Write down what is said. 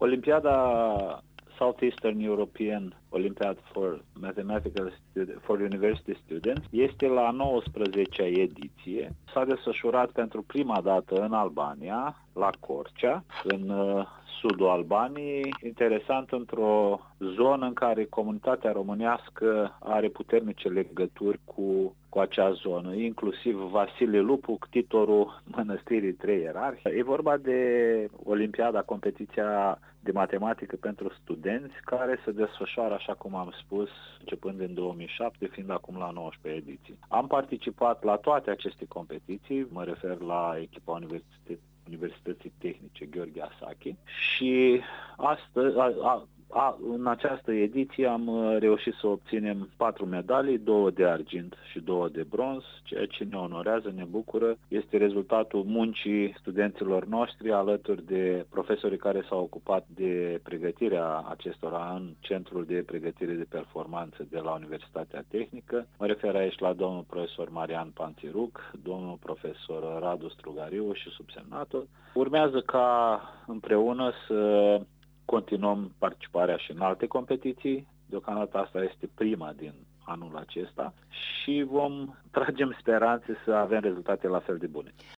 Olimpiada Southeastern European Olympiad for University Students este la 19-a ediție. S-a desfășurat pentru prima dată în Albania, la Corcea, în sudul Albaniei, interesant într-o zonă în care comunitatea românească are puternice legături cu acea zonă, inclusiv Vasile Lupu, ctitorul Mănăstirii Trei Ierarhi. E vorba de Olimpiada, competiția de matematică pentru studenți, care se desfășoară, așa cum am spus, începând din 2007, fiind acum la 19 ediții. Am participat la toate aceste competiții, mă refer la echipa Universității Tehnice Gheorghe Asachi și astăzi, în această ediție am reușit să obținem 4 medalii, 2 de argint și 2 de bronz, ceea ce ne onorează, ne bucură. Este rezultatul muncii studenților noștri alături de profesorii care s-au ocupat de pregătirea acestora în Centrul de Pregătire de Performanță de la Universitatea Tehnică. Mă refer aici la domnul profesor Marian Panțiruc, domnul profesor Radu Strugariu și subsemnatul. Urmează ca împreună să continuăm participarea și în alte competiții. Deocamdată asta este prima din anul acesta și tragem speranțe să avem rezultate la fel de bune.